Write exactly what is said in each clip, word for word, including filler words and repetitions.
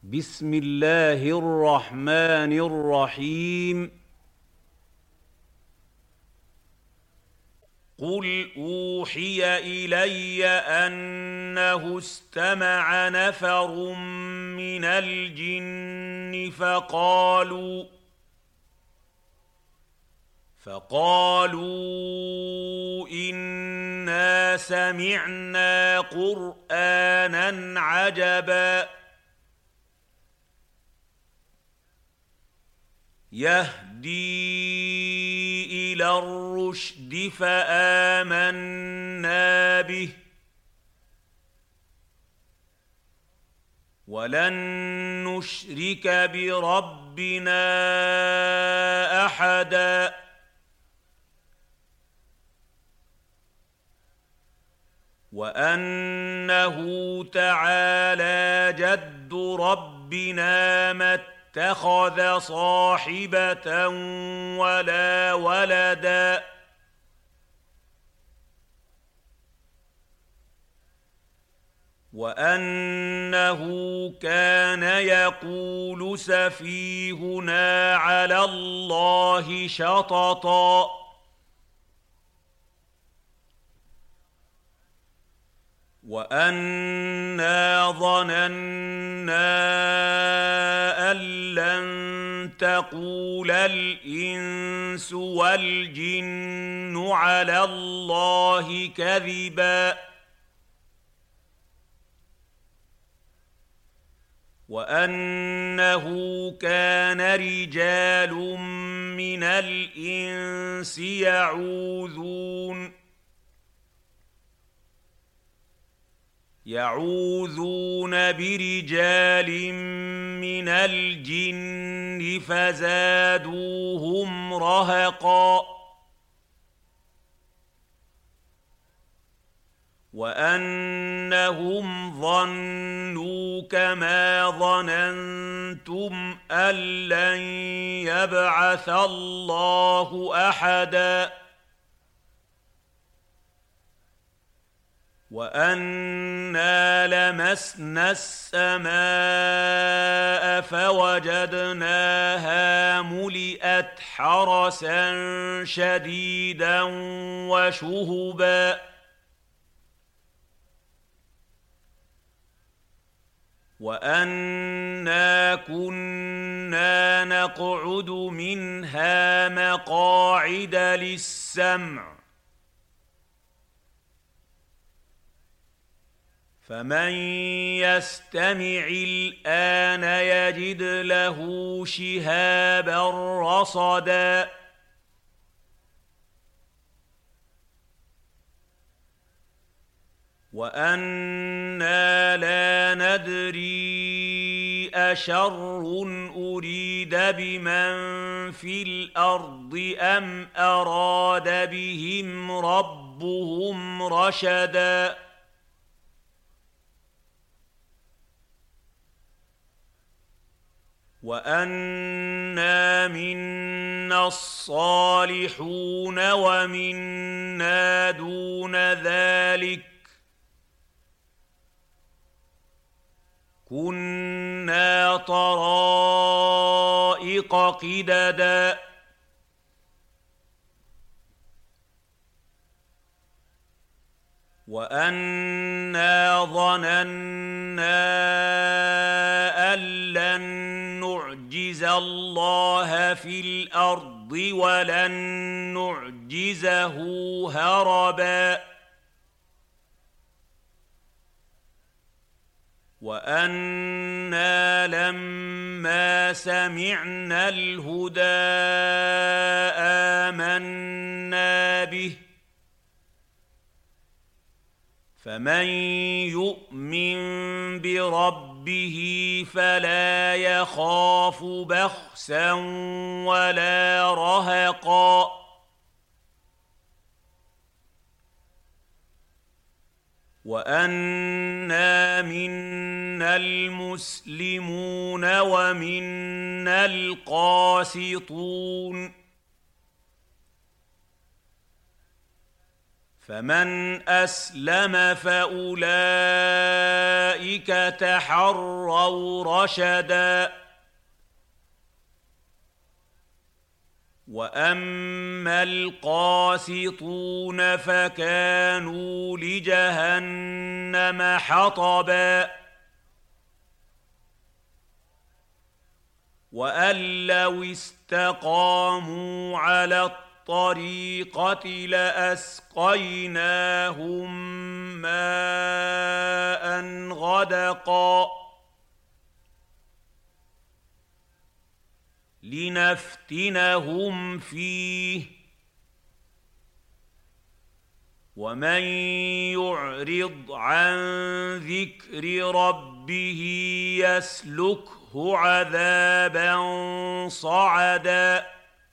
بسم الله الرحمن الرحيم. قل أوحي إلي أنه استمع نفر من الجن فقالوا فقالوا إنا سمعنا قرآنا عجبا يهدي إلى الرشد فآمنا به ولن نشرك بربنا أحدا وأنه تعالى جد ربنا ما اتخذ صاحبة ولا ولدا وأنه كان يقول سفيهنا على الله شططا وأنا ظننا أن لن تقول الإنس والجن على الله كذبا وأنه كان رجال من الإنس يعوذون يعوذون برجال من الجن فزادوهم رهقا وأنهم ظنوا كما ظننتم أن لن يبعث الله أحدا وأنا لمسنا السماء فوجدناها ملئت حرسا شديدا وشهبا وأنا كنا نقعد منها مقاعد للسمع فمن يستمع الآن يجد له شهابا رصدا وأنا لا ندري أشر أريد بمن في الأرض أم أراد بهم ربهم رشدا وأنا منا الصالحون ومنا دون ذلك كنا طرائق قددا وأنا ظننا أن لن نعجز الله في الأرض ولن نعجزه هربا وأنا لما سمعنا الهدى آمنا به فمن يؤمن بربه فلا يخاف بخسا ولا رهقا وأنا منا المسلمون ومنا القاسطون فمن أسلم فأولئك تحروا رشدا وأما القاسطون فكانوا لجهنم حطبا وأن لو استقاموا على الطريقة لأسقيناهم ماء غدقا لنفتنهم فيه ومن يعرض عن ذكر ربه يسلكه عذابا صعدا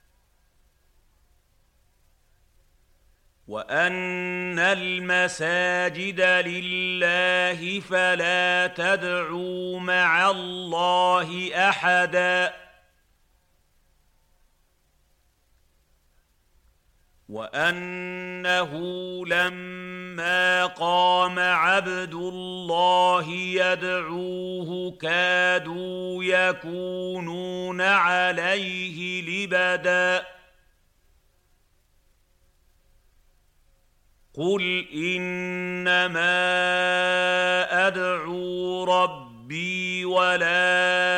وأن المساجد لله فلا تدعوا مع الله أحدا وأنه لما قام عبد الله يدعوه كادوا يكونون عليه لبدا قل إنما أدعو ربي ولا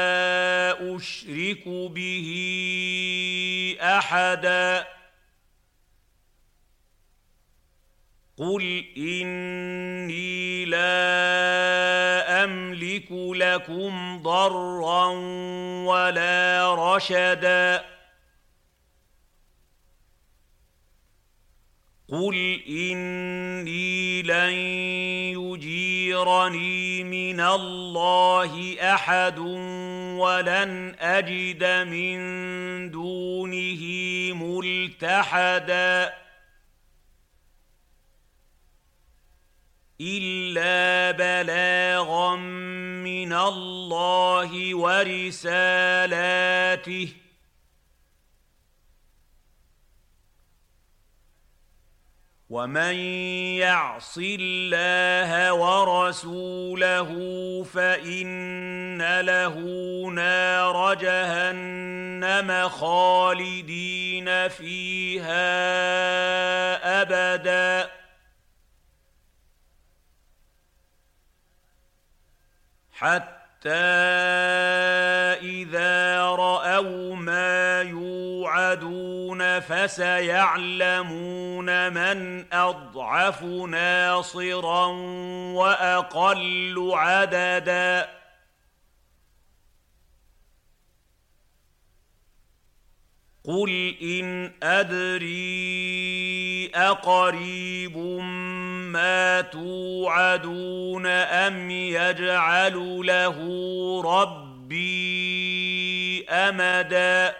أشرك به أحدا قل إني لا أملك لكم ضرا ولا رشدا قل إني لن يجيرني من الله أحد ولن أجد من دونه ملتحدا إلا بلاغا من الله ورسالاته ومن يعص الله ورسوله فإن له نار جهنم خالدين فيها أبدا حتى إذا رأوا ما يوعدون فسيعلمون من أضعف ناصرا وأقل عددا قل إن أدري أقريب ما توعدون أم يجعل له ربي أمدا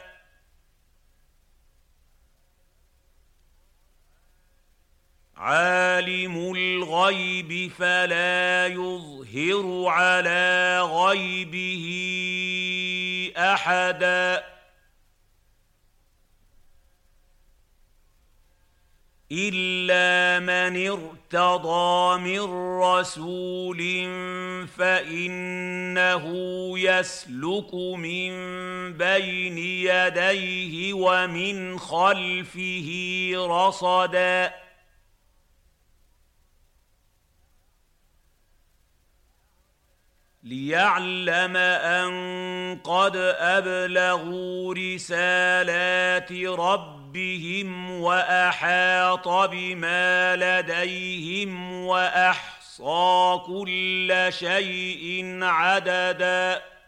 عالم الغيب فلا يظهر على غيبه أحدا إلا من ارتضى من رسول فإنه يسلك من بين يديه ومن خلفه رصدا ليعلم أن قد أبلغوا رسالات ربهم وأحاط بما لديهم وأحصى كل شيء عددا